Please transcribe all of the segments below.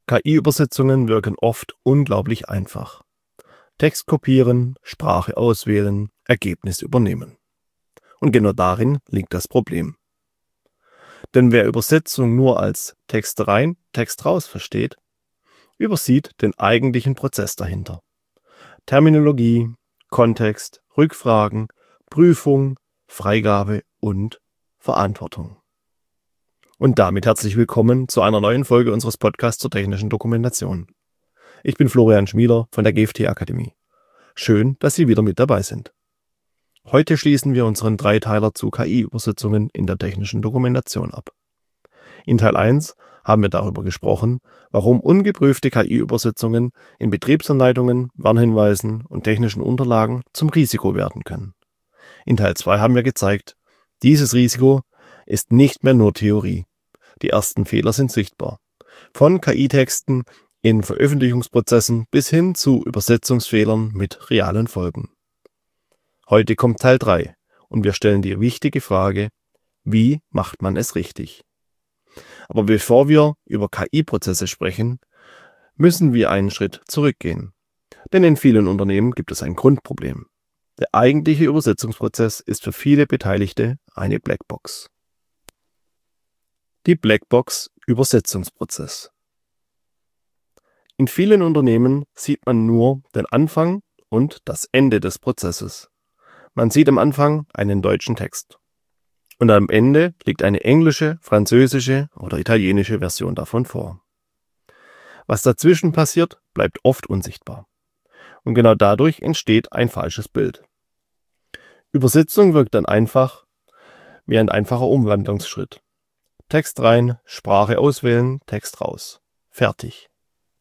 KI-Übersetzungen wirken oft unglaublich einfach. Text kopieren, Sprache auswählen, Ergebnis übernehmen. Und genau darin liegt das Problem. Denn wer Übersetzung nur als Text rein, Text raus versteht, übersieht den eigentlichen Prozess dahinter. Terminologie, Kontext, Rückfragen, Prüfung, Freigabe und Verantwortung. Und damit herzlich willkommen zu einer neuen Folge unseres Podcasts zur technischen Dokumentation. Ich bin Florian Schmieder von der GFT Akademie. Schön, dass Sie wieder mit dabei sind. Heute schließen wir unseren Dreiteiler zu KI-Übersetzungen in der technischen Dokumentation ab. In Teil 1 haben wir darüber gesprochen, warum ungeprüfte KI-Übersetzungen in Betriebsanleitungen, Warnhinweisen und technischen Unterlagen zum Risiko werden können. In Teil 2 haben wir gezeigt, dieses Risiko ist nicht mehr nur Theorie. Die ersten Fehler sind sichtbar. Von KI-Texten in Veröffentlichungsprozessen bis hin zu Übersetzungsfehlern mit realen Folgen. Heute kommt Teil 3 und wir stellen die wichtige Frage, wie macht man es richtig? Aber bevor wir über KI-Prozesse sprechen, müssen wir einen Schritt zurückgehen. Denn in vielen Unternehmen gibt es ein Grundproblem. Der eigentliche Übersetzungsprozess ist für viele Beteiligte eine Blackbox. Die Blackbox Übersetzungsprozess. In vielen Unternehmen sieht man nur den Anfang und das Ende des Prozesses. Man sieht am Anfang einen deutschen Text. Und am Ende liegt eine englische, französische oder italienische Version davon vor. Was dazwischen passiert, bleibt oft unsichtbar. Und genau dadurch entsteht ein falsches Bild. Übersetzung wirkt dann einfach wie ein einfacher Umwandlungsschritt. Text rein, Sprache auswählen, Text raus. Fertig.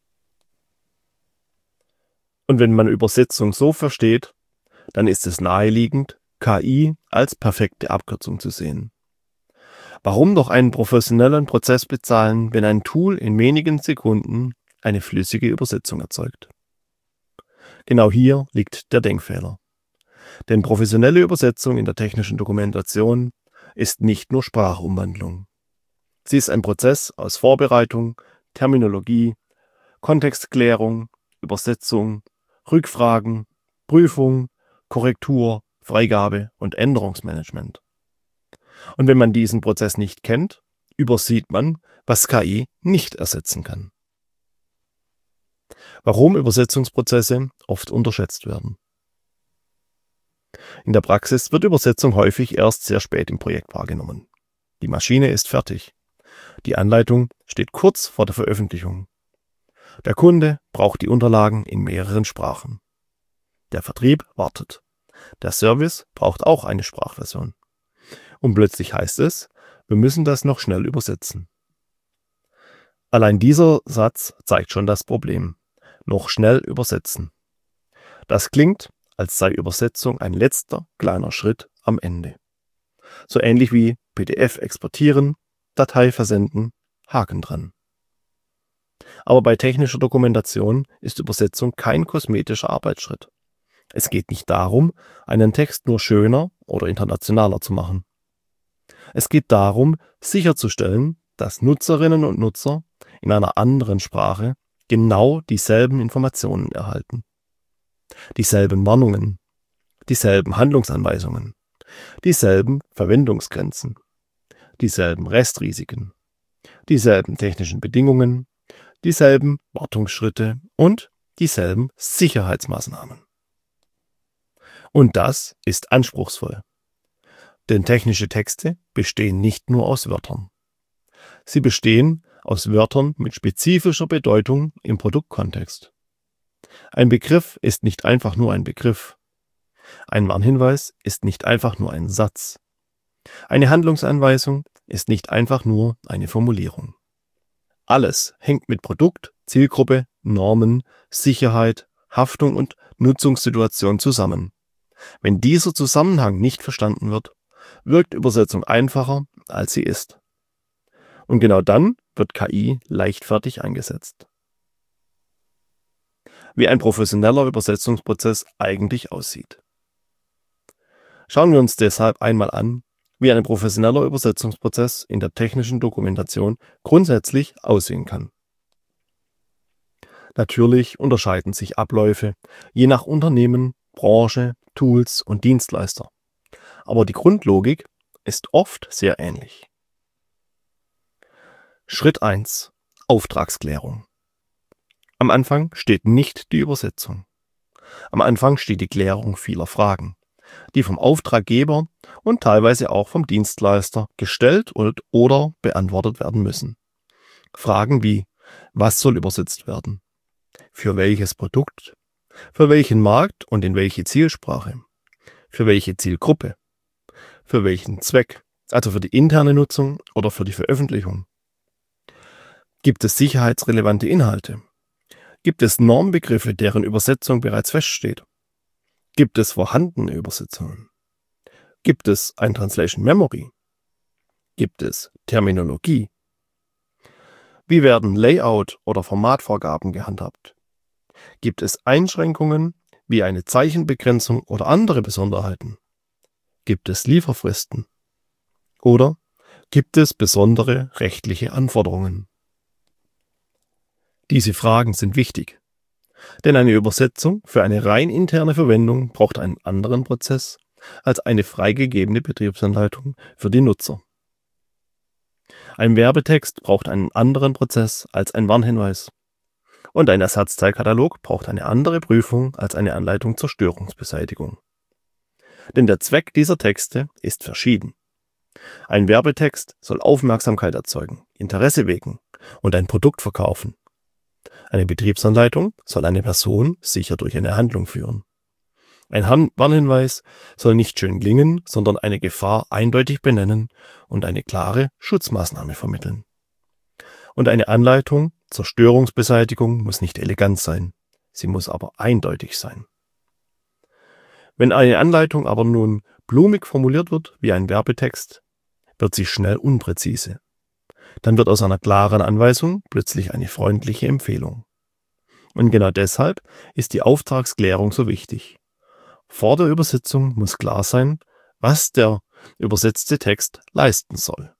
Und wenn man Übersetzung so versteht, dann ist es naheliegend, KI als perfekte Abkürzung zu sehen. Warum doch einen professionellen Prozess bezahlen, wenn ein Tool in wenigen Sekunden eine flüssige Übersetzung erzeugt? Genau hier liegt der Denkfehler. Denn professionelle Übersetzung in der technischen Dokumentation ist nicht nur Sprachumwandlung. Sie ist ein Prozess aus Vorbereitung, Terminologie, Kontextklärung, Übersetzung, Rückfragen, Prüfung, Korrektur, Freigabe und Änderungsmanagement. Und wenn man diesen Prozess nicht kennt, übersieht man, was KI nicht ersetzen kann. Warum Übersetzungsprozesse oft unterschätzt werden. In der Praxis wird Übersetzung häufig erst sehr spät im Projekt wahrgenommen. Die Maschine ist fertig. Die Anleitung steht kurz vor der Veröffentlichung. Der Kunde braucht die Unterlagen in mehreren Sprachen. Der Vertrieb wartet. Der Service braucht auch eine Sprachversion. Und plötzlich heißt es, wir müssen das noch schnell übersetzen. Allein dieser Satz zeigt schon das Problem. Noch schnell übersetzen. Das klingt, als sei Übersetzung ein letzter kleiner Schritt am Ende. So ähnlich wie PDF exportieren, Datei versenden, Haken dran. Aber bei technischer Dokumentation ist Übersetzung kein kosmetischer Arbeitsschritt. Es geht nicht darum, einen Text nur schöner oder internationaler zu machen. Es geht darum, sicherzustellen, dass Nutzerinnen und Nutzer in einer anderen Sprache genau dieselben Informationen erhalten. Dieselben Warnungen, dieselben Handlungsanweisungen, dieselben Verwendungsgrenzen, dieselben Restrisiken, dieselben technischen Bedingungen, dieselben Wartungsschritte und dieselben Sicherheitsmaßnahmen. Und das ist anspruchsvoll. Denn technische Texte bestehen nicht nur aus Wörtern. Sie bestehen aus Wörtern mit spezifischer Bedeutung im Produktkontext. Ein Begriff ist nicht einfach nur ein Begriff. Ein Warnhinweis ist nicht einfach nur ein Satz. Eine Handlungsanweisung ist nicht einfach nur eine Formulierung. Alles hängt mit Produkt, Zielgruppe, Normen, Sicherheit, Haftung und Nutzungssituation zusammen. Wenn dieser Zusammenhang nicht verstanden wird, wirkt Übersetzung einfacher, als sie ist. Und genau dann wird KI leichtfertig eingesetzt. Wie ein professioneller Übersetzungsprozess eigentlich aussieht. Schauen wir uns deshalb einmal an, wie ein professioneller Übersetzungsprozess in der technischen Dokumentation grundsätzlich aussehen kann. Natürlich unterscheiden sich Abläufe je nach Unternehmen, Branche, Tools und Dienstleister. Aber die Grundlogik ist oft sehr ähnlich. Schritt 1: Auftragsklärung. Am Anfang steht nicht die Übersetzung. Am Anfang steht die Klärung vieler Fragen, die vom Auftraggeber und teilweise auch vom Dienstleister gestellt oder beantwortet werden müssen. Fragen wie: Was soll übersetzt werden? Für welches Produkt? Für welchen Markt und in welche Zielsprache? Für welche Zielgruppe? Für welchen Zweck? Also für die interne Nutzung oder für die Veröffentlichung? Gibt es sicherheitsrelevante Inhalte? Gibt es Normbegriffe, deren Übersetzung bereits feststeht? Gibt es vorhandene Übersetzungen? Gibt es ein Translation Memory? Gibt es Terminologie? Wie werden Layout- oder Formatvorgaben gehandhabt? Gibt es Einschränkungen wie eine Zeichenbegrenzung oder andere Besonderheiten? Gibt es Lieferfristen? Oder gibt es besondere rechtliche Anforderungen? Diese Fragen sind wichtig, denn eine Übersetzung für eine rein interne Verwendung braucht einen anderen Prozess als eine freigegebene Betriebsanleitung für die Nutzer. Ein Werbetext braucht einen anderen Prozess als ein Warnhinweis. Und ein Ersatzteilkatalog braucht eine andere Prüfung als eine Anleitung zur Störungsbeseitigung. Denn der Zweck dieser Texte ist verschieden. Ein Werbetext soll Aufmerksamkeit erzeugen, Interesse wecken und ein Produkt verkaufen. Eine Betriebsanleitung soll eine Person sicher durch eine Handlung führen. Ein Warnhinweis soll nicht schön klingen, sondern eine Gefahr eindeutig benennen und eine klare Schutzmaßnahme vermitteln. Und eine Anleitung zur Störungsbeseitigung muss nicht elegant sein, sie muss aber eindeutig sein. Wenn eine Anleitung aber nun blumig formuliert wird wie ein Werbetext, wird sie schnell unpräzise. Dann wird aus einer klaren Anweisung plötzlich eine freundliche Empfehlung. Und genau deshalb ist die Auftragsklärung so wichtig. Vor der Übersetzung muss klar sein, was der übersetzte Text leisten soll.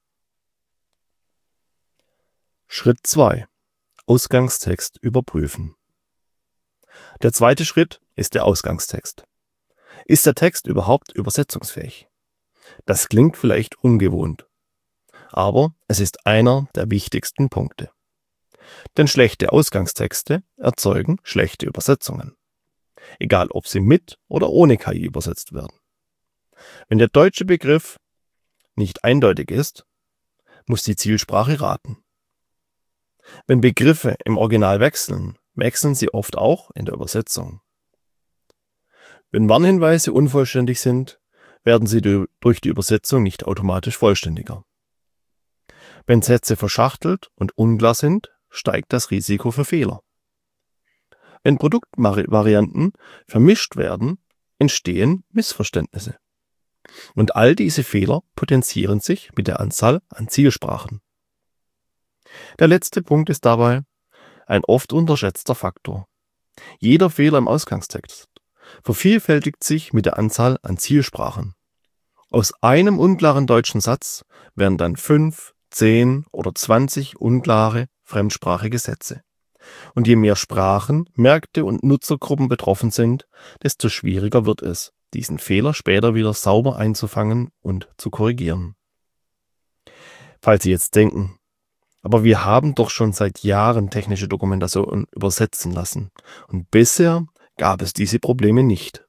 Schritt 2: Ausgangstext überprüfen. Der zweite Schritt ist der Ausgangstext. Ist der Text überhaupt übersetzungsfähig? Das klingt vielleicht ungewohnt, aber es ist einer der wichtigsten Punkte. Denn schlechte Ausgangstexte erzeugen schlechte Übersetzungen, egal ob sie mit oder ohne KI übersetzt werden. Wenn der deutsche Begriff nicht eindeutig ist, muss die Zielsprache raten. Wenn Begriffe im Original wechseln, wechseln sie oft auch in der Übersetzung. Wenn Warnhinweise unvollständig sind, werden sie durch die Übersetzung nicht automatisch vollständiger. Wenn Sätze verschachtelt und unklar sind, steigt das Risiko für Fehler. Wenn Produktvarianten vermischt werden, entstehen Missverständnisse. Und all diese Fehler potenzieren sich mit der Anzahl an Zielsprachen. Der letzte Punkt ist dabei ein oft unterschätzter Faktor. Jeder Fehler im Ausgangstext vervielfältigt sich mit der Anzahl an Zielsprachen. Aus einem unklaren deutschen Satz werden dann 5, 10 oder 20 unklare fremdsprachige Sätze. Und je mehr Sprachen, Märkte und Nutzergruppen betroffen sind, desto schwieriger wird es, diesen Fehler später wieder sauber einzufangen und zu korrigieren. Falls Sie jetzt denken, aber wir haben doch schon seit Jahren technische Dokumentation übersetzen lassen und bisher gab es diese Probleme nicht.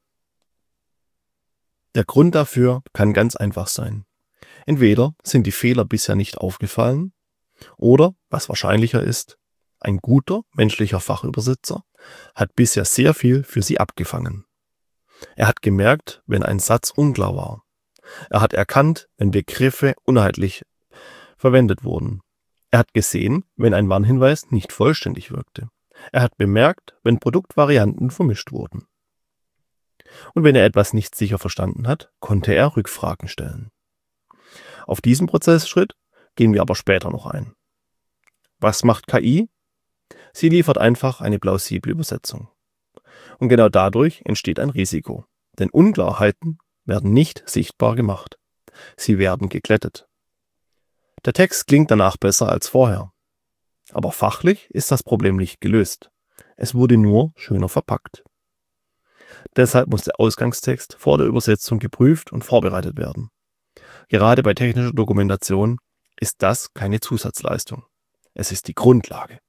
Der Grund dafür kann ganz einfach sein. Entweder sind die Fehler bisher nicht aufgefallen oder, was wahrscheinlicher ist, ein guter menschlicher Fachübersetzer hat bisher sehr viel für Sie abgefangen. Er hat gemerkt, wenn ein Satz unklar war. Er hat erkannt, wenn Begriffe uneinheitlich verwendet wurden. Er hat gesehen, wenn ein Warnhinweis nicht vollständig wirkte. Er hat bemerkt, wenn Produktvarianten vermischt wurden. Und wenn er etwas nicht sicher verstanden hat, konnte er Rückfragen stellen. Auf diesen Prozessschritt gehen wir aber später noch ein. Was macht KI? Sie liefert einfach eine plausible Übersetzung. Und genau dadurch entsteht ein Risiko. Denn Unklarheiten werden nicht sichtbar gemacht. Sie werden geglättet. Der Text klingt danach besser als vorher. Aber fachlich ist das Problem nicht gelöst. Es wurde nur schöner verpackt. Deshalb muss der Ausgangstext vor der Übersetzung geprüft und vorbereitet werden. Gerade bei technischer Dokumentation ist das keine Zusatzleistung. Es ist die Grundlage.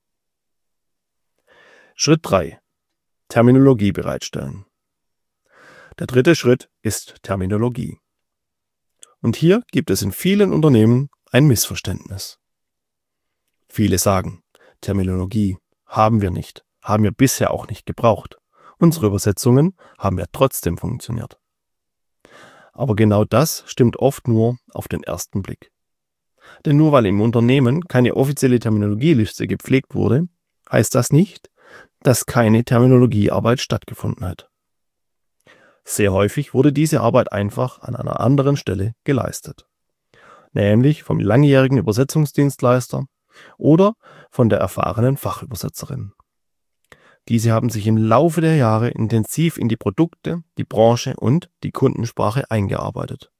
Schritt 3. Terminologie bereitstellen. Der dritte Schritt ist Terminologie. Und hier gibt es in vielen Unternehmen ein Missverständnis. Viele sagen, Terminologie haben wir nicht, haben wir bisher auch nicht gebraucht. Unsere Übersetzungen haben ja trotzdem funktioniert. Aber genau das stimmt oft nur auf den ersten Blick. Denn nur weil im Unternehmen keine offizielle Terminologieliste gepflegt wurde, heißt das nicht, dass keine Terminologiearbeit stattgefunden hat. Sehr häufig wurde diese Arbeit einfach an einer anderen Stelle geleistet. Nämlich vom langjährigen Übersetzungsdienstleister oder von der erfahrenen Fachübersetzerin. Diese haben sich im Laufe der Jahre intensiv in die Produkte, die Branche und die Kundensprache eingearbeitet.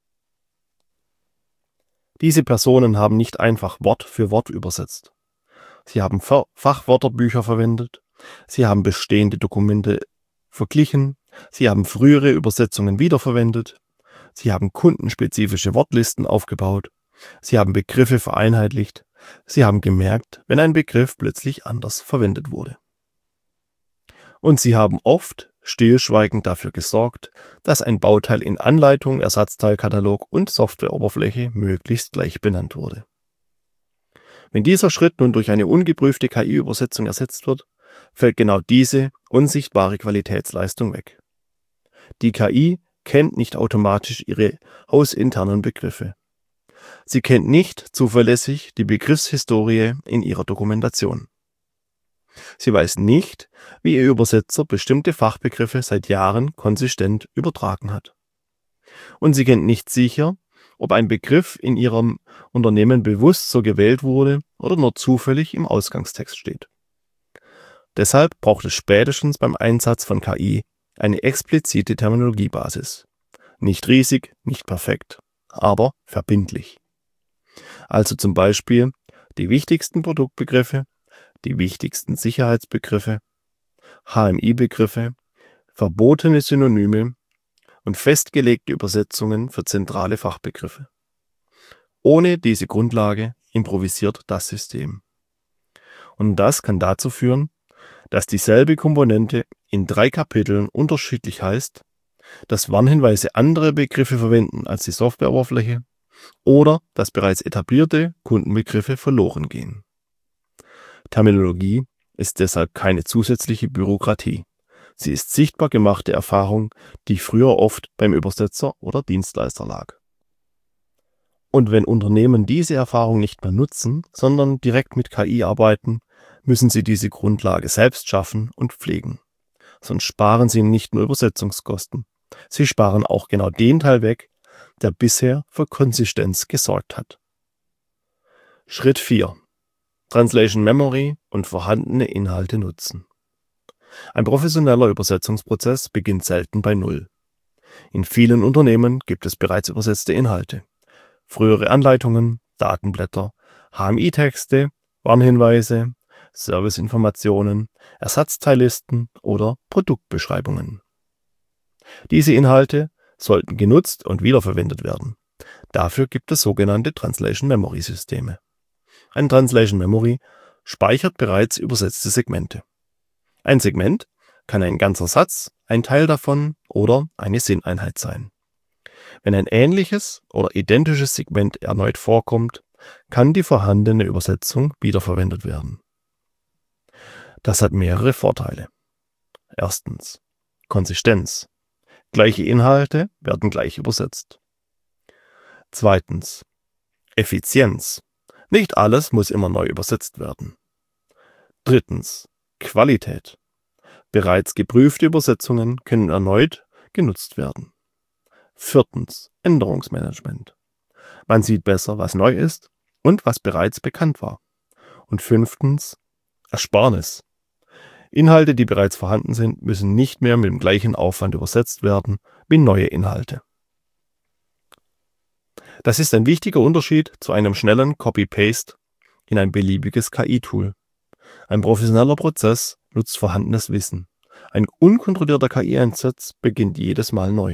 Diese Personen haben nicht einfach Wort für Wort übersetzt. Sie haben Fachwörterbücher verwendet, sie haben bestehende Dokumente verglichen, sie haben frühere Übersetzungen wiederverwendet, sie haben kundenspezifische Wortlisten aufgebaut, sie haben Begriffe vereinheitlicht, sie haben gemerkt, wenn ein Begriff plötzlich anders verwendet wurde. Und sie haben oft stillschweigend dafür gesorgt, dass ein Bauteil in Anleitung, Ersatzteilkatalog und Softwareoberfläche möglichst gleich benannt wurde. Wenn dieser Schritt nun durch eine ungeprüfte KI-Übersetzung ersetzt wird, fällt genau diese unsichtbare Qualitätsleistung weg. Die KI kennt nicht automatisch ihre hausinternen Begriffe. Sie kennt nicht zuverlässig die Begriffshistorie in ihrer Dokumentation. Sie weiß nicht, wie ihr Übersetzer bestimmte Fachbegriffe seit Jahren konsistent übertragen hat. Und sie kennt nicht sicher, ob ein Begriff in ihrem Unternehmen bewusst so gewählt wurde oder nur zufällig im Ausgangstext steht. Deshalb braucht es spätestens beim Einsatz von KI eine explizite Terminologiebasis. Nicht riesig, nicht perfekt, aber verbindlich. Also zum Beispiel die wichtigsten Produktbegriffe, die wichtigsten Sicherheitsbegriffe, HMI-Begriffe, verbotene Synonyme und festgelegte Übersetzungen für zentrale Fachbegriffe. Ohne diese Grundlage improvisiert das System. Und das kann dazu führen, dass dieselbe Komponente in 3 Kapiteln unterschiedlich heißt, dass Warnhinweise andere Begriffe verwenden als die Softwareoberfläche oder dass bereits etablierte Kundenbegriffe verloren gehen. Terminologie ist deshalb keine zusätzliche Bürokratie. Sie ist sichtbar gemachte Erfahrung, die früher oft beim Übersetzer oder Dienstleister lag. Und wenn Unternehmen diese Erfahrung nicht mehr nutzen, sondern direkt mit KI arbeiten, müssen sie diese Grundlage selbst schaffen und pflegen. Sonst sparen sie nicht nur Übersetzungskosten. Sie sparen auch genau den Teil weg, der bisher für Konsistenz gesorgt hat. Schritt 4. Translation Memory und vorhandene Inhalte nutzen. Ein professioneller Übersetzungsprozess beginnt selten bei Null. In vielen Unternehmen gibt es bereits übersetzte Inhalte. Frühere Anleitungen, Datenblätter, HMI-Texte, Warnhinweise, Serviceinformationen, Ersatzteillisten oder Produktbeschreibungen. Diese Inhalte sollten genutzt und wiederverwendet werden. Dafür gibt es sogenannte Translation Memory Systeme. Ein Translation Memory speichert bereits übersetzte Segmente. Ein Segment kann ein ganzer Satz, ein Teil davon oder eine Sinneinheit sein. Wenn ein ähnliches oder identisches Segment erneut vorkommt, kann die vorhandene Übersetzung wiederverwendet werden. Das hat mehrere Vorteile. Erstens: Konsistenz. Gleiche Inhalte werden gleich übersetzt. Zweitens: Effizienz. Nicht alles muss immer neu übersetzt werden. Drittens: Qualität. Bereits geprüfte Übersetzungen können erneut genutzt werden. Viertens: Änderungsmanagement. Man sieht besser, was neu ist und was bereits bekannt war. Und fünftens: Ersparnis. Inhalte, die bereits vorhanden sind, müssen nicht mehr mit dem gleichen Aufwand übersetzt werden wie neue Inhalte. Das ist ein wichtiger Unterschied zu einem schnellen Copy-Paste in ein beliebiges KI-Tool. Ein professioneller Prozess nutzt vorhandenes Wissen. Ein unkontrollierter KI-Einsatz beginnt jedes Mal neu.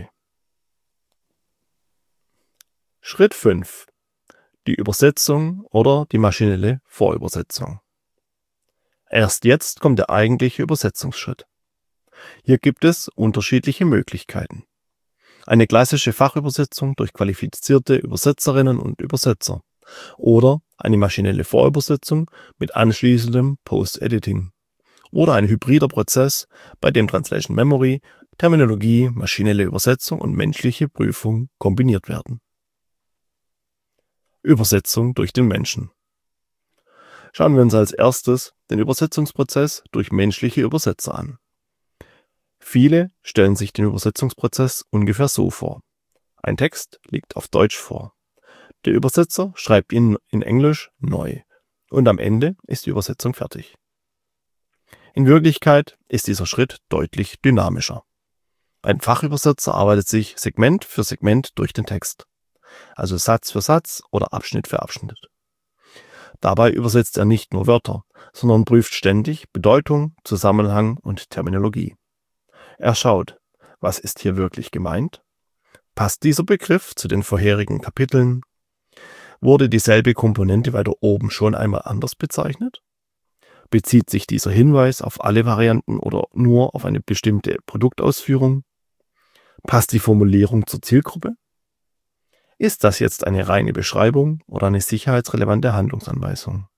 Schritt 5. Die Übersetzung oder die maschinelle Vorübersetzung. Erst jetzt kommt der eigentliche Übersetzungsschritt. Hier gibt es unterschiedliche Möglichkeiten. Eine klassische Fachübersetzung durch qualifizierte Übersetzerinnen und Übersetzer oder eine maschinelle Vorübersetzung mit anschließendem Post-Editing oder ein hybrider Prozess, bei dem Translation Memory, Terminologie, maschinelle Übersetzung und menschliche Prüfung kombiniert werden. Übersetzung durch den Menschen. Schauen wir uns als erstes den Übersetzungsprozess durch menschliche Übersetzer an. Viele stellen sich den Übersetzungsprozess ungefähr so vor. Ein Text liegt auf Deutsch vor. Der Übersetzer schreibt ihn in Englisch neu und am Ende ist die Übersetzung fertig. In Wirklichkeit ist dieser Schritt deutlich dynamischer. Ein Fachübersetzer arbeitet sich Segment für Segment durch den Text, also Satz für Satz oder Abschnitt für Abschnitt. Dabei übersetzt er nicht nur Wörter, sondern prüft ständig Bedeutung, Zusammenhang und Terminologie. Er schaut, was ist hier wirklich gemeint? Passt dieser Begriff zu den vorherigen Kapiteln? Wurde dieselbe Komponente weiter oben schon einmal anders bezeichnet? Bezieht sich dieser Hinweis auf alle Varianten oder nur auf eine bestimmte Produktausführung? Passt die Formulierung zur Zielgruppe? Ist das jetzt eine reine Beschreibung oder eine sicherheitsrelevante Handlungsanweisung?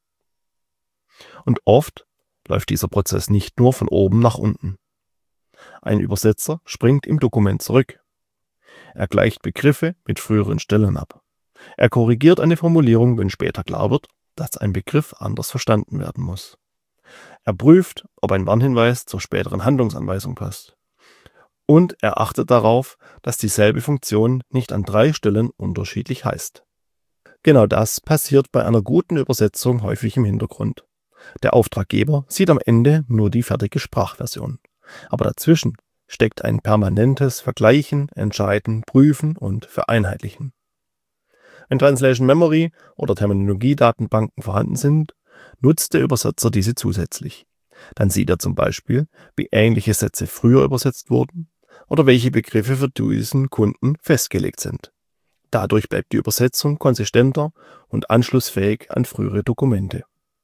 Und oft läuft dieser Prozess nicht nur von oben nach unten. Ein Übersetzer springt im Dokument zurück. Er gleicht Begriffe mit früheren Stellen ab. Er korrigiert eine Formulierung, wenn später klar wird, dass ein Begriff anders verstanden werden muss. Er prüft, ob ein Warnhinweis zur späteren Handlungsanweisung passt. Und er achtet darauf, dass dieselbe Funktion nicht an 3 Stellen unterschiedlich heißt. Genau das passiert bei einer guten Übersetzung häufig im Hintergrund. Der Auftraggeber sieht am Ende nur die fertige Sprachversion. Aber dazwischen steckt ein permanentes Vergleichen, Entscheiden, Prüfen und Vereinheitlichen. Wenn Translation Memory oder Terminologiedatenbanken vorhanden sind, nutzt der Übersetzer diese zusätzlich. Dann sieht er zum Beispiel, wie ähnliche Sätze früher übersetzt wurden oder welche Begriffe für diesen Kunden festgelegt sind. Dadurch bleibt die Übersetzung konsistenter und anschlussfähig an frühere Dokumente.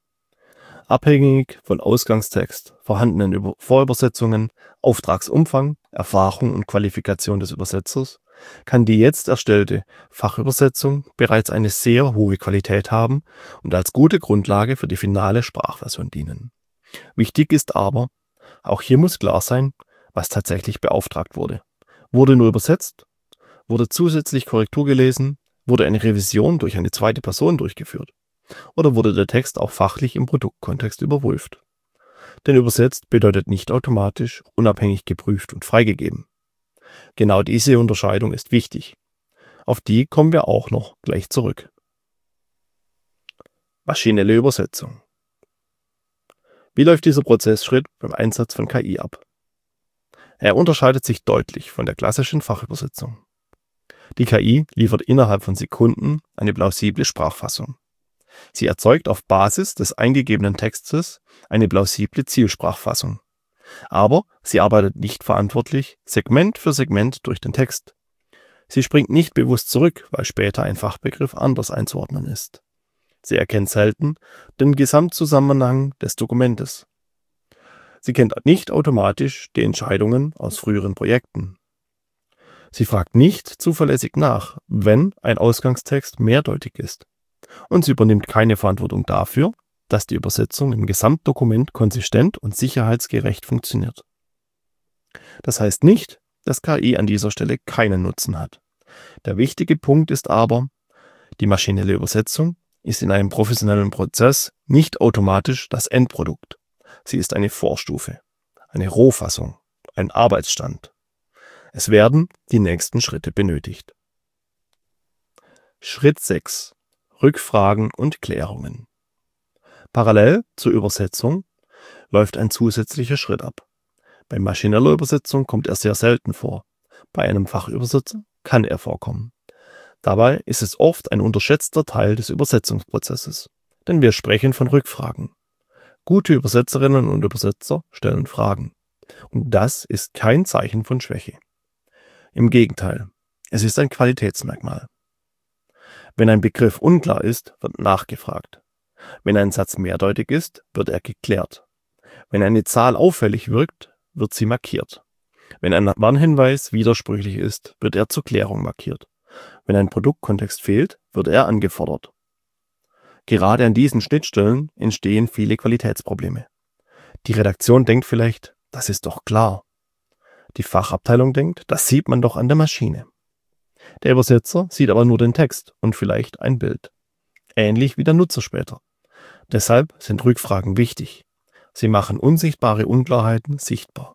Abhängig von Ausgangstext, vorhandenen Vorübersetzungen, Auftragsumfang, Erfahrung und Qualifikation des Übersetzers kann die jetzt erstellte Fachübersetzung bereits eine sehr hohe Qualität haben und als gute Grundlage für die finale Sprachversion dienen. Wichtig ist aber, auch hier muss klar sein, was tatsächlich beauftragt wurde. Wurde nur übersetzt? Wurde zusätzlich Korrektur gelesen? Wurde eine Revision durch eine zweite Person durchgeführt? Oder wurde der Text auch fachlich im Produktkontext überprüft? Denn übersetzt bedeutet nicht automatisch unabhängig geprüft und freigegeben. Genau diese Unterscheidung ist wichtig. Auf die kommen wir auch noch gleich zurück. Maschinelle Übersetzung. Wie läuft dieser Prozessschritt beim Einsatz von KI ab? Er unterscheidet sich deutlich von der klassischen Fachübersetzung. Die KI liefert innerhalb von Sekunden eine plausible Sprachfassung. Sie erzeugt auf Basis des eingegebenen Textes eine plausible Zielsprachfassung. Aber sie arbeitet nicht verantwortlich Segment für Segment durch den Text. Sie springt nicht bewusst zurück, weil später ein Fachbegriff anders einzuordnen ist. Sie erkennt selten den Gesamtzusammenhang des Dokumentes. Sie kennt nicht automatisch die Entscheidungen aus früheren Projekten. Sie fragt nicht zuverlässig nach, wenn ein Ausgangstext mehrdeutig ist. Und sie übernimmt keine Verantwortung dafür, dass die Übersetzung im Gesamtdokument konsistent und sicherheitsgerecht funktioniert. Das heißt nicht, dass KI an dieser Stelle keinen Nutzen hat. Der wichtige Punkt ist aber, die maschinelle Übersetzung ist in einem professionellen Prozess nicht automatisch das Endprodukt. Sie ist eine Vorstufe, eine Rohfassung, ein Arbeitsstand. Es werden die nächsten Schritte benötigt. Schritt 6. Rückfragen und Klärungen. Parallel zur Übersetzung läuft ein zusätzlicher Schritt ab. Bei maschineller Übersetzung kommt er sehr selten vor. Bei einem Fachübersetzer kann er vorkommen. Dabei ist es oft ein unterschätzter Teil des Übersetzungsprozesses, denn wir sprechen von Rückfragen. Gute Übersetzerinnen und Übersetzer stellen Fragen. Und das ist kein Zeichen von Schwäche. Im Gegenteil, es ist ein Qualitätsmerkmal. Wenn ein Begriff unklar ist, wird nachgefragt. Wenn ein Satz mehrdeutig ist, wird er geklärt. Wenn eine Zahl auffällig wirkt, wird sie markiert. Wenn ein Warnhinweis widersprüchlich ist, wird er zur Klärung markiert. Wenn ein Produktkontext fehlt, wird er angefordert. Gerade an diesen Schnittstellen entstehen viele Qualitätsprobleme. Die Redaktion denkt vielleicht, das ist doch klar. Die Fachabteilung denkt, das sieht man doch an der Maschine. Der Übersetzer sieht aber nur den Text und vielleicht ein Bild. Ähnlich wie der Nutzer später. Deshalb sind Rückfragen wichtig. Sie machen unsichtbare Unklarheiten sichtbar.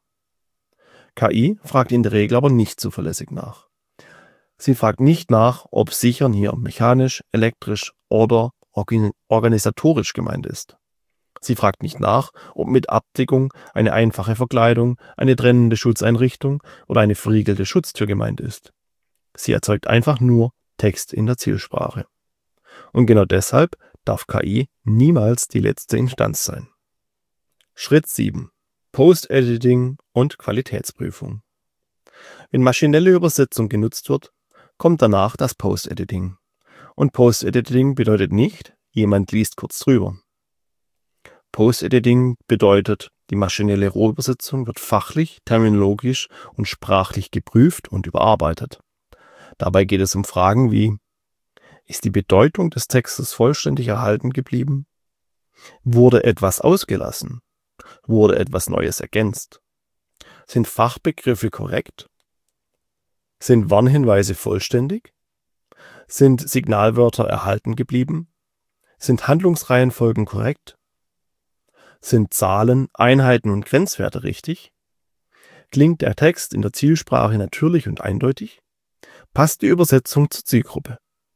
KI fragt in der Regel aber nicht zuverlässig nach. Sie fragt nicht nach, ob sichern hier mechanisch, elektrisch oder organisatorisch gemeint ist. Sie fragt nicht nach, ob mit Abdeckung eine einfache Verkleidung, eine trennende Schutzeinrichtung oder eine verriegelte Schutztür gemeint ist. Sie erzeugt einfach nur Text in der Zielsprache. Und genau deshalb darf KI niemals die letzte Instanz sein. Schritt 7. Post-Editing und Qualitätsprüfung. Wenn maschinelle Übersetzung genutzt wird, kommt danach das Post-Editing. Und Post-Editing bedeutet nicht, jemand liest kurz drüber. Post-Editing bedeutet, die maschinelle Rohübersetzung wird fachlich, terminologisch und sprachlich geprüft und überarbeitet. Dabei geht es um Fragen wie: Ist die Bedeutung des Textes vollständig erhalten geblieben? Wurde etwas ausgelassen? Wurde etwas Neues ergänzt? Sind Fachbegriffe korrekt? Sind Warnhinweise vollständig? Sind Signalwörter erhalten geblieben? Sind Handlungsreihenfolgen korrekt? Sind Zahlen, Einheiten und Grenzwerte richtig? Klingt der Text in der Zielsprache natürlich und eindeutig? Passt die Übersetzung zur Zielgruppe?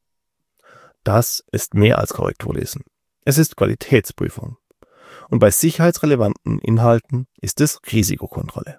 Das ist mehr als Korrekturlesen. Es ist Qualitätsprüfung. Und bei sicherheitsrelevanten Inhalten ist es Risikokontrolle.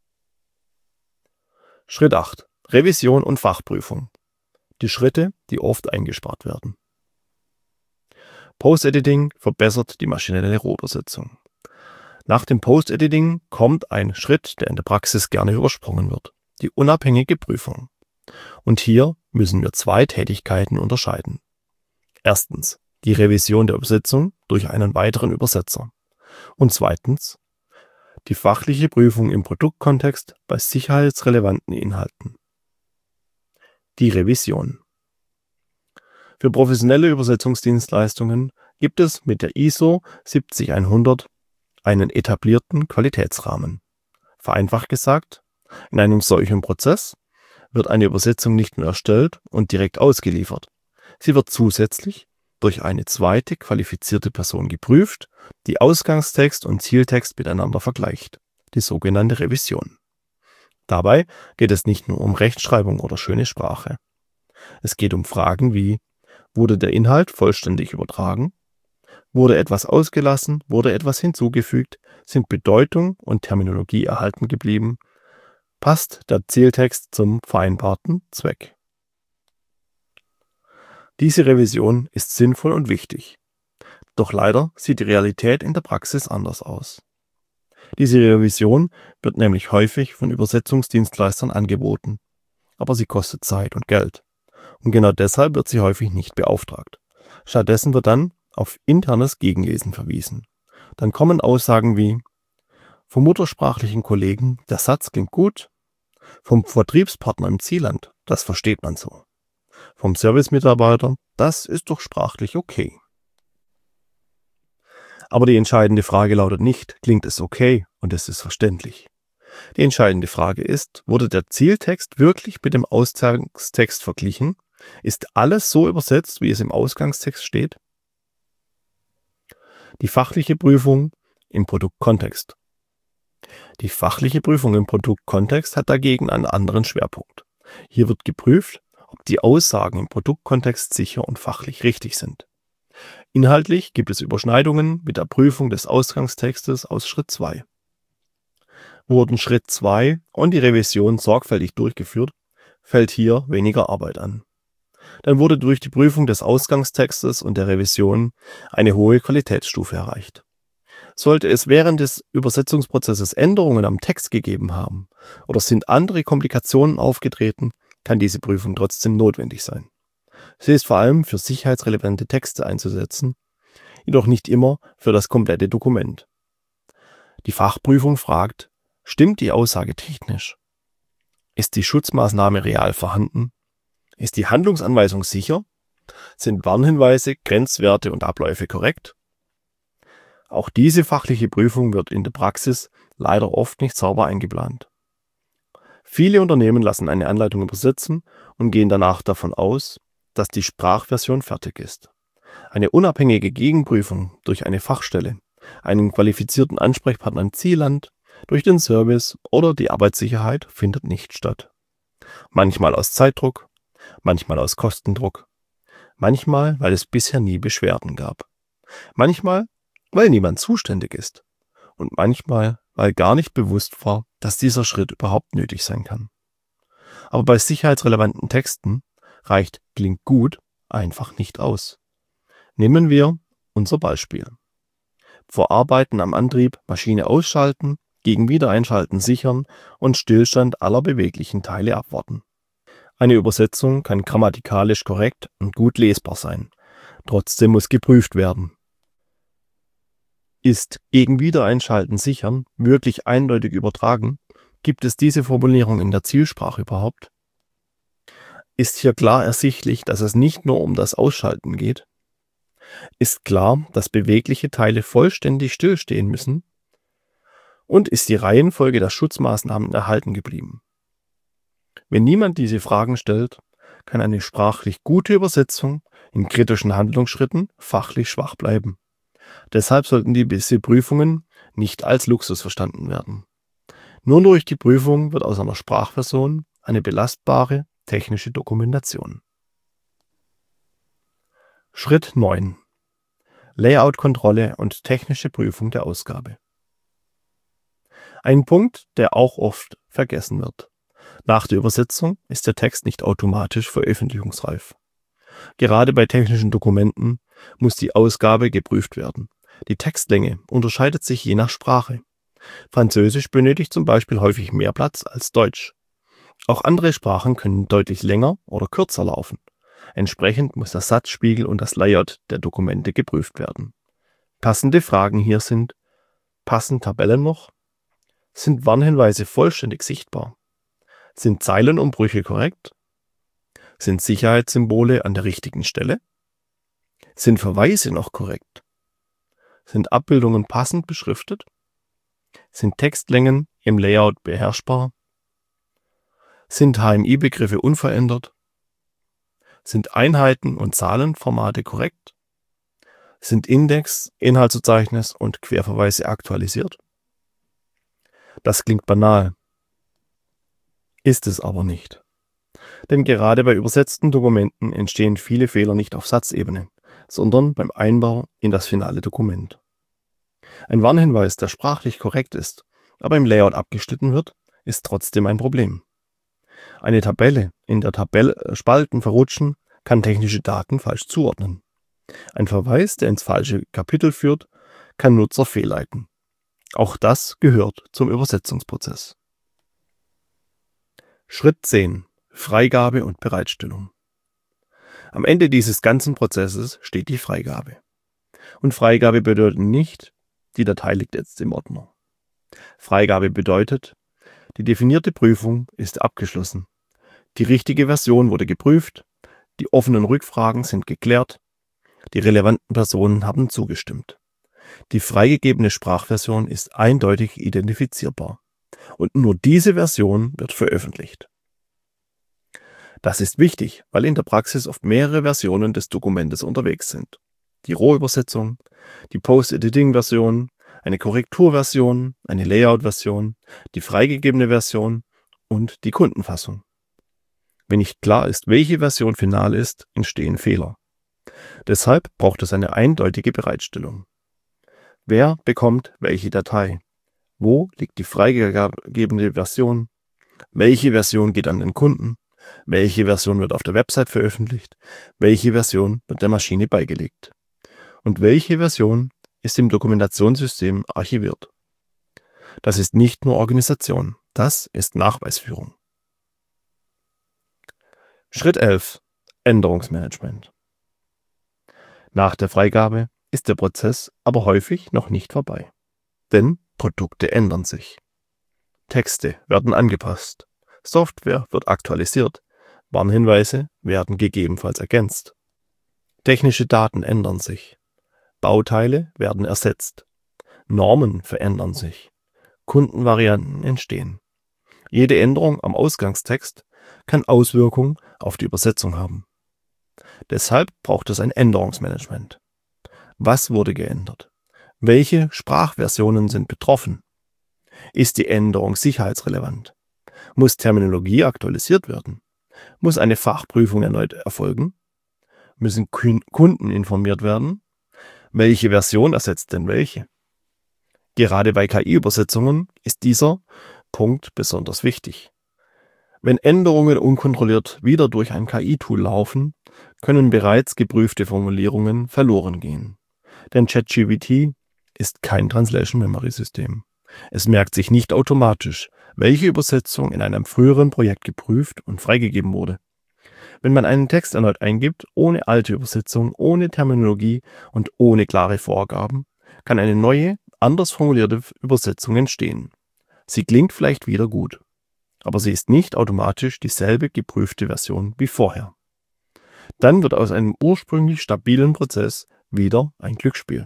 Schritt 8. Revision und Fachprüfung. Die Schritte, die oft eingespart werden. Post-Editing verbessert die maschinelle Rohübersetzung. Nach dem Post-Editing kommt ein Schritt, der in der Praxis gerne übersprungen wird: die unabhängige Prüfung. Und hier müssen wir zwei Tätigkeiten unterscheiden. Erstens die Revision der Übersetzung durch einen weiteren Übersetzer. Und zweitens die fachliche Prüfung im Produktkontext bei sicherheitsrelevanten Inhalten. Die Revision. Für professionelle Übersetzungsdienstleistungen gibt es mit der ISO 70100 einen etablierten Qualitätsrahmen. Vereinfacht gesagt, in einem solchen Prozess wird eine Übersetzung nicht nur erstellt und direkt ausgeliefert. Sie wird zusätzlich durch eine zweite qualifizierte Person geprüft, die Ausgangstext und Zieltext miteinander vergleicht, die sogenannte Revision. Dabei geht es nicht nur um Rechtschreibung oder schöne Sprache. Es geht um Fragen wie: Wurde der Inhalt vollständig übertragen? Wurde etwas ausgelassen? Wurde etwas hinzugefügt? Sind Bedeutung und Terminologie erhalten geblieben? Passt der Zieltext zum vereinbarten Zweck? Diese Revision ist sinnvoll und wichtig. Doch leider sieht die Realität in der Praxis anders aus. Diese Revision wird nämlich häufig von Übersetzungsdienstleistern angeboten, aber sie kostet Zeit und Geld. Und genau deshalb wird sie häufig nicht beauftragt. Stattdessen wird dann auf internes Gegenlesen verwiesen. Dann kommen Aussagen wie: Vom muttersprachlichen Kollegen, der Satz klingt gut. Vom Vertriebspartner im Zielland, das versteht man so. Vom Servicemitarbeiter, das ist doch sprachlich okay. Aber die entscheidende Frage lautet nicht: Klingt es okay und es ist verständlich? Die entscheidende Frage ist: Wurde der Zieltext wirklich mit dem Ausgangstext verglichen? Ist alles so übersetzt, wie es im Ausgangstext steht? Die fachliche Prüfung im Produktkontext. Die fachliche Prüfung im Produktkontext hat dagegen einen anderen Schwerpunkt. Hier wird geprüft, ob die Aussagen im Produktkontext sicher und fachlich richtig sind. Inhaltlich gibt es Überschneidungen mit der Prüfung des Ausgangstextes aus Schritt 2. Wurden Schritt 2 und die Revision sorgfältig durchgeführt, fällt hier weniger Arbeit an. Dann wurde durch die Prüfung des Ausgangstextes und der Revision eine hohe Qualitätsstufe erreicht. Sollte es während des Übersetzungsprozesses Änderungen am Text gegeben haben oder sind andere Komplikationen aufgetreten, kann diese Prüfung trotzdem notwendig sein. Sie ist vor allem für sicherheitsrelevante Texte einzusetzen, jedoch nicht immer für das komplette Dokument. Die Fachprüfung fragt: Stimmt die Aussage technisch? Ist die Schutzmaßnahme real vorhanden? Ist die Handlungsanweisung sicher? Sind Warnhinweise, Grenzwerte und Abläufe korrekt? Auch diese fachliche Prüfung wird in der Praxis leider oft nicht sauber eingeplant. Viele Unternehmen lassen eine Anleitung übersetzen und gehen danach davon aus, dass die Sprachversion fertig ist. Eine unabhängige Gegenprüfung durch eine Fachstelle, einen qualifizierten Ansprechpartner im Zielland, durch den Service oder die Arbeitssicherheit findet nicht statt. Manchmal aus Zeitdruck, manchmal aus Kostendruck, manchmal, weil es bisher nie Beschwerden gab, manchmal, weil niemand zuständig ist und manchmal, weil gar nicht bewusst war, dass dieser Schritt überhaupt nötig sein kann. Aber bei sicherheitsrelevanten Texten reicht klingt gut einfach nicht aus. Nehmen wir unser Beispiel. Vor Arbeiten am Antrieb Maschine ausschalten, gegen Wiedereinschalten sichern und Stillstand aller beweglichen Teile abwarten. Eine Übersetzung kann grammatikalisch korrekt und gut lesbar sein. Trotzdem muss geprüft werden. Ist gegen Wiedereinschalten sichern wirklich eindeutig übertragen? Gibt es diese Formulierung in der Zielsprache überhaupt? Ist hier klar ersichtlich, dass es nicht nur um das Ausschalten geht? Ist klar, dass bewegliche Teile vollständig stillstehen müssen? Und ist die Reihenfolge der Schutzmaßnahmen erhalten geblieben? Wenn niemand diese Fragen stellt, kann eine sprachlich gute Übersetzung in kritischen Handlungsschritten fachlich schwach bleiben. Deshalb sollten diese Prüfungen nicht als Luxus verstanden werden. Nur durch die Prüfung wird aus einer Sprachversion eine belastbare technische Dokumentation. Schritt 9. Layout-Kontrolle und technische Prüfung der Ausgabe. Ein Punkt, der auch oft vergessen wird. Nach der Übersetzung ist der Text nicht automatisch veröffentlichungsreif. Gerade bei technischen Dokumenten muss die Ausgabe geprüft werden. Die Textlänge unterscheidet sich je nach Sprache. Französisch benötigt zum Beispiel häufig mehr Platz als Deutsch. Auch andere Sprachen können deutlich länger oder kürzer laufen. Entsprechend muss der Satzspiegel und das Layout der Dokumente geprüft werden. Passende Fragen hier sind: Passen Tabellen noch? Sind Warnhinweise vollständig sichtbar? Sind Zeilenumbrüche korrekt? Sind Sicherheitssymbole an der richtigen Stelle? Sind Verweise noch korrekt? Sind Abbildungen passend beschriftet? Sind Textlängen im Layout beherrschbar? Sind HMI-Begriffe unverändert? Sind Einheiten und Zahlenformate korrekt? Sind Index, Inhaltsverzeichnis und Querverweise aktualisiert? Das klingt banal, ist es aber nicht. Denn gerade bei übersetzten Dokumenten entstehen viele Fehler nicht auf Satzebene, sondern beim Einbau in das finale Dokument. Ein Warnhinweis, der sprachlich korrekt ist, aber im Layout abgeschnitten wird, ist trotzdem ein Problem. Eine Tabelle, in der Spalten verrutschen, kann technische Daten falsch zuordnen. Ein Verweis, der ins falsche Kapitel führt, kann Nutzer fehlleiten. Auch das gehört zum Übersetzungsprozess. Schritt 10. Freigabe und Bereitstellung. Am Ende dieses ganzen Prozesses steht die Freigabe. Und Freigabe bedeutet nicht, die Datei liegt jetzt im Ordner. Freigabe bedeutet, die definierte Prüfung ist abgeschlossen. Die richtige Version wurde geprüft, die offenen Rückfragen sind geklärt, die relevanten Personen haben zugestimmt. Die freigegebene Sprachversion ist eindeutig identifizierbar. Und nur diese Version wird veröffentlicht. Das ist wichtig, weil in der Praxis oft mehrere Versionen des Dokumentes unterwegs sind. Die Rohübersetzung, die Post-Editing-Version, eine Korrekturversion, eine Layout-Version, die freigegebene Version und die Kundenfassung. Wenn nicht klar ist, welche Version final ist, entstehen Fehler. Deshalb braucht es eine eindeutige Bereitstellung. Wer bekommt welche Datei? Wo liegt die freigegebene Version? Welche Version geht an den Kunden? Welche Version wird auf der Website veröffentlicht? Welche Version wird der Maschine beigelegt? Und welche Version ist im Dokumentationssystem archiviert. Das ist nicht nur Organisation, das ist Nachweisführung. Schritt 11. Änderungsmanagement. Nach der Freigabe ist der Prozess aber häufig noch nicht vorbei. Denn Produkte ändern sich. Texte werden angepasst. Software wird aktualisiert. Warnhinweise werden gegebenenfalls ergänzt. Technische Daten ändern sich. Bauteile werden ersetzt. Normen verändern sich. Kundenvarianten entstehen. Jede Änderung am Ausgangstext kann Auswirkungen auf die Übersetzung haben. Deshalb braucht es ein Änderungsmanagement. Was wurde geändert? Welche Sprachversionen sind betroffen? Ist die Änderung sicherheitsrelevant? Muss Terminologie aktualisiert werden? Muss eine Fachprüfung erneut erfolgen? Müssen Kunden informiert werden? Welche Version ersetzt denn welche? Gerade bei KI-Übersetzungen ist dieser Punkt besonders wichtig. Wenn Änderungen unkontrolliert wieder durch ein KI-Tool laufen, können bereits geprüfte Formulierungen verloren gehen. Denn ChatGPT ist kein Translation-Memory-System. Es merkt sich nicht automatisch, welche Übersetzung in einem früheren Projekt geprüft und freigegeben wurde. Wenn man einen Text erneut eingibt, ohne alte Übersetzung, ohne Terminologie und ohne klare Vorgaben, kann eine neue, anders formulierte Übersetzung entstehen. Sie klingt vielleicht wieder gut, aber sie ist nicht automatisch dieselbe geprüfte Version wie vorher. Dann wird aus einem ursprünglich stabilen Prozess wieder ein Glücksspiel.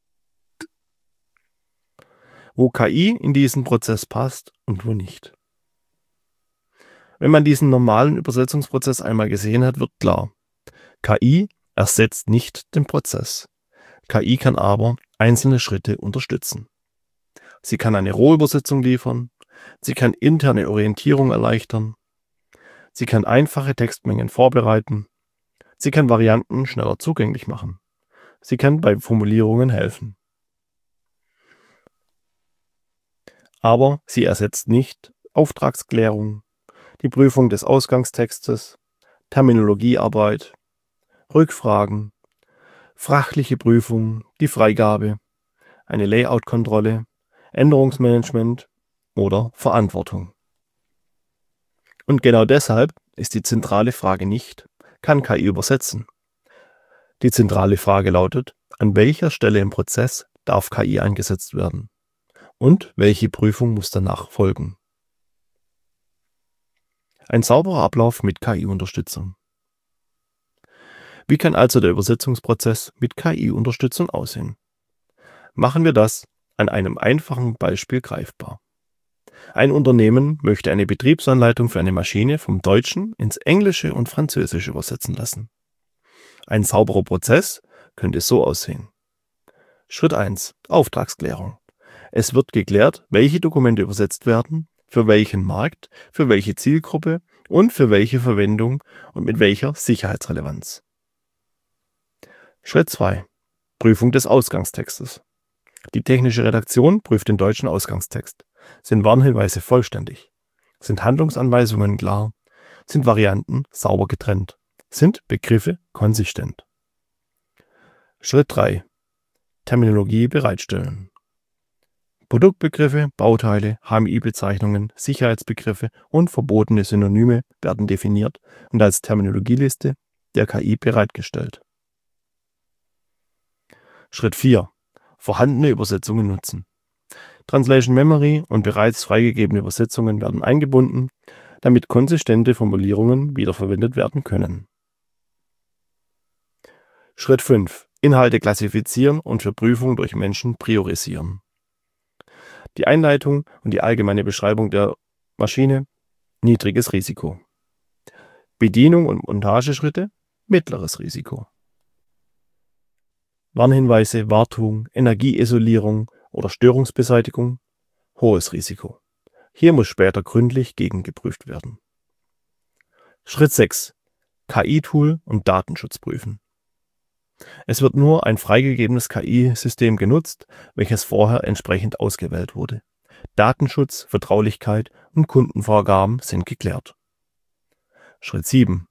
Wo KI in diesen Prozess passt und wo nicht. Wenn man diesen normalen Übersetzungsprozess einmal gesehen hat, wird klar: KI ersetzt nicht den Prozess. KI kann aber einzelne Schritte unterstützen. Sie kann eine Rohübersetzung liefern, sie kann interne Orientierung erleichtern, sie kann einfache Textmengen vorbereiten, sie kann Varianten schneller zugänglich machen, sie kann bei Formulierungen helfen. Aber sie ersetzt nicht Auftragsklärung, die Prüfung des Ausgangstextes, Terminologiearbeit, Rückfragen, fachliche Prüfung, die Freigabe, eine Layout-Kontrolle, Änderungsmanagement oder Verantwortung. Und genau deshalb ist die zentrale Frage nicht: Kann KI übersetzen? Die zentrale Frage lautet: An welcher Stelle im Prozess darf KI eingesetzt werden? Und welche Prüfung muss danach folgen? Ein sauberer Ablauf mit KI-Unterstützung. Wie kann also der Übersetzungsprozess mit KI-Unterstützung aussehen? Machen wir das an einem einfachen Beispiel greifbar. Ein Unternehmen möchte eine Betriebsanleitung für eine Maschine vom Deutschen ins Englische und Französische übersetzen lassen. Ein sauberer Prozess könnte so aussehen. Schritt 1. Auftragsklärung. Es wird geklärt, welche Dokumente übersetzt werden, für welchen Markt, für welche Zielgruppe und für welche Verwendung und mit welcher Sicherheitsrelevanz. Schritt 2. Prüfung des Ausgangstextes. Die technische Redaktion prüft den deutschen Ausgangstext. Sind Warnhinweise vollständig? Sind Handlungsanweisungen klar? Sind Varianten sauber getrennt? Sind Begriffe konsistent? Schritt 3. Terminologie bereitstellen. Produktbegriffe, Bauteile, HMI-Bezeichnungen, Sicherheitsbegriffe und verbotene Synonyme werden definiert und als Terminologieliste der KI bereitgestellt. Schritt 4. Vorhandene Übersetzungen nutzen. Translation Memory und bereits freigegebene Übersetzungen werden eingebunden, damit konsistente Formulierungen wiederverwendet werden können. Schritt 5. Inhalte klassifizieren und für Prüfung durch Menschen priorisieren. Die Einleitung und die allgemeine Beschreibung der Maschine: niedriges Risiko. Bedienung und Montageschritte: mittleres Risiko. Warnhinweise, Wartung, Energieisolierung oder Störungsbeseitigung: hohes Risiko. Hier muss später gründlich gegengeprüft werden. Schritt 6. KI-Tool und Datenschutz prüfen. Es wird nur ein freigegebenes KI-System genutzt, welches vorher entsprechend ausgewählt wurde. Datenschutz, Vertraulichkeit und Kundenvorgaben sind geklärt. Schritt 7.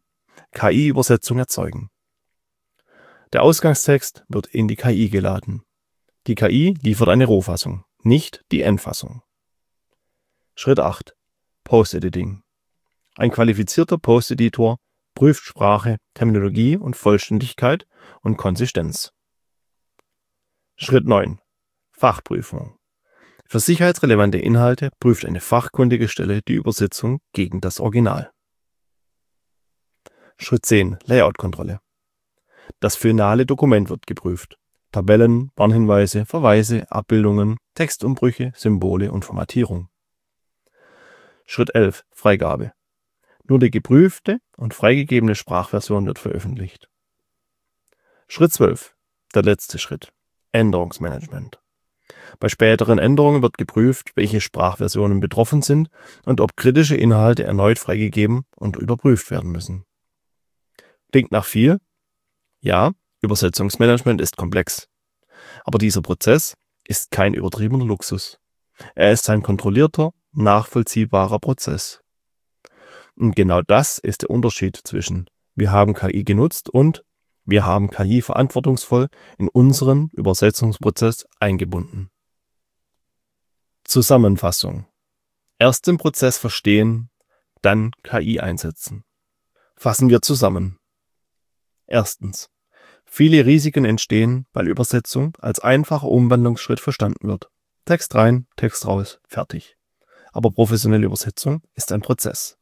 KI-Übersetzung erzeugen. Der Ausgangstext wird in die KI geladen. Die KI liefert eine Rohfassung, nicht die Endfassung. Schritt 8. Post-Editing. Ein qualifizierter Post-Editor prüft Sprache, Terminologie und Vollständigkeit und Konsistenz. Schritt 9. Fachprüfung. Für sicherheitsrelevante Inhalte prüft eine fachkundige Stelle die Übersetzung gegen das Original. Schritt 10. Layout-Kontrolle. Das finale Dokument wird geprüft. Tabellen, Warnhinweise, Verweise, Abbildungen, Textumbrüche, Symbole und Formatierung. Schritt 11. Freigabe. Nur die geprüfte und freigegebene Sprachversion wird veröffentlicht. Schritt 12. Der letzte Schritt. Änderungsmanagement. Bei späteren Änderungen wird geprüft, welche Sprachversionen betroffen sind und ob kritische Inhalte erneut freigegeben und überprüft werden müssen. Klingt nach viel? Ja, Übersetzungsmanagement ist komplex. Aber dieser Prozess ist kein übertriebener Luxus. Er ist ein kontrollierter, nachvollziehbarer Prozess. Und genau das ist der Unterschied zwischen wir haben KI genutzt und wir haben KI verantwortungsvoll in unseren Übersetzungsprozess eingebunden. Zusammenfassung. Erst den Prozess verstehen, dann KI einsetzen. Fassen wir zusammen. Erstens. Viele Risiken entstehen, weil Übersetzung als einfacher Umwandlungsschritt verstanden wird. Text rein, Text raus, fertig. Aber professionelle Übersetzung ist ein Prozess.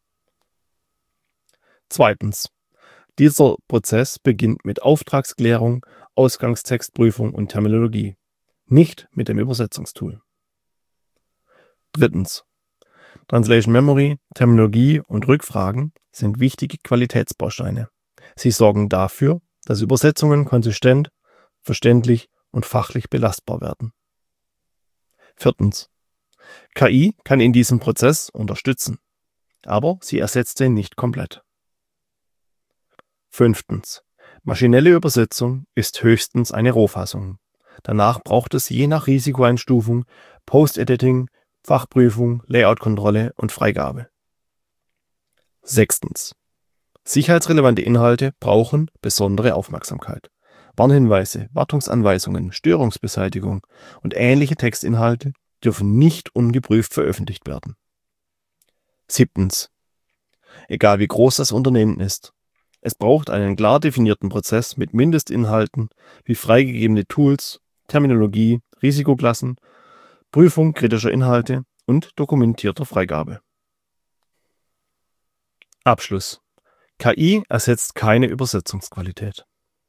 Zweitens. Dieser Prozess beginnt mit Auftragsklärung, Ausgangstextprüfung und Terminologie, nicht mit dem Übersetzungstool. Drittens. Translation Memory, Terminologie und Rückfragen sind wichtige Qualitätsbausteine. Sie sorgen dafür, dass Übersetzungen konsistent, verständlich und fachlich belastbar werden. Viertens. KI kann in diesem Prozess unterstützen, aber sie ersetzt ihn nicht komplett. Fünftens. Maschinelle Übersetzung ist höchstens eine Rohfassung. Danach braucht es je nach Risikoeinstufung Post-Editing, Fachprüfung, Layout-Kontrolle und Freigabe. Sechstens. Sicherheitsrelevante Inhalte brauchen besondere Aufmerksamkeit. Warnhinweise, Wartungsanweisungen, Störungsbeseitigung und ähnliche Textinhalte dürfen nicht ungeprüft veröffentlicht werden. Siebtens. Egal wie groß das Unternehmen ist, es braucht einen klar definierten Prozess mit Mindestinhalten wie freigegebene Tools, Terminologie, Risikoklassen, Prüfung kritischer Inhalte und dokumentierter Freigabe. Abschluss. KI ersetzt keine Übersetzungsqualität.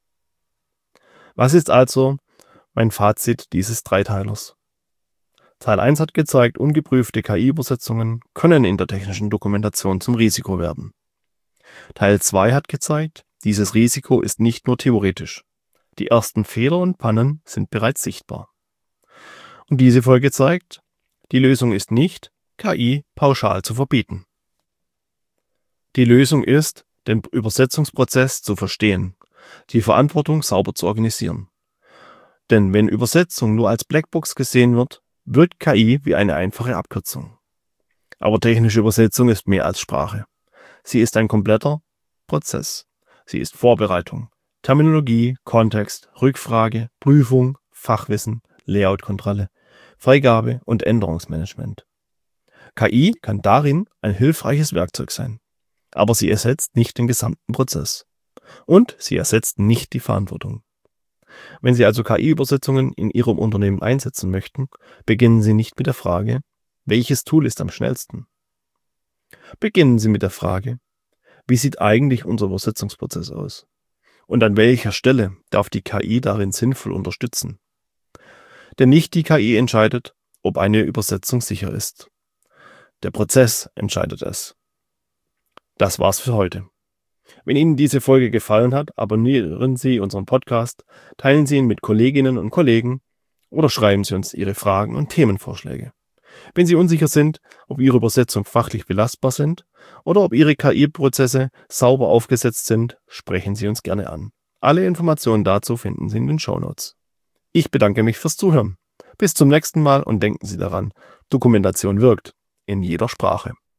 Was ist also mein Fazit dieses Dreiteilers? Teil 1 hat gezeigt, ungeprüfte KI-Übersetzungen können in der technischen Dokumentation zum Risiko werden. Teil 2 hat gezeigt, dieses Risiko ist nicht nur theoretisch. Die ersten Fehler und Pannen sind bereits sichtbar. Und diese Folge zeigt, die Lösung ist nicht, KI pauschal zu verbieten. Die Lösung ist, den Übersetzungsprozess zu verstehen, die Verantwortung sauber zu organisieren. Denn wenn Übersetzung nur als Blackbox gesehen wird, wirkt KI wie eine einfache Abkürzung. Aber technische Übersetzung ist mehr als Sprache. Sie ist ein kompletter Prozess. Sie ist Vorbereitung, Terminologie, Kontext, Rückfrage, Prüfung, Fachwissen, Layout-Kontrolle, Freigabe und Änderungsmanagement. KI kann darin ein hilfreiches Werkzeug sein, aber sie ersetzt nicht den gesamten Prozess. Und sie ersetzt nicht die Verantwortung. Wenn Sie also KI-Übersetzungen in Ihrem Unternehmen einsetzen möchten, beginnen Sie nicht mit der Frage, welches Tool ist am schnellsten? Beginnen Sie mit der Frage, wie sieht eigentlich unser Übersetzungsprozess aus? Und an welcher Stelle darf die KI darin sinnvoll unterstützen? Denn nicht die KI entscheidet, ob eine Übersetzung sicher ist. Der Prozess entscheidet es. Das war's für heute. Wenn Ihnen diese Folge gefallen hat, abonnieren Sie unseren Podcast, teilen Sie ihn mit Kolleginnen und Kollegen oder schreiben Sie uns Ihre Fragen und Themenvorschläge. Wenn Sie unsicher sind, ob Ihre Übersetzungen fachlich belastbar sind oder ob Ihre KI-Prozesse sauber aufgesetzt sind, sprechen Sie uns gerne an. Alle Informationen dazu finden Sie in den Shownotes. Ich bedanke mich fürs Zuhören. Bis zum nächsten Mal und denken Sie daran, Dokumentation wirkt in jeder Sprache.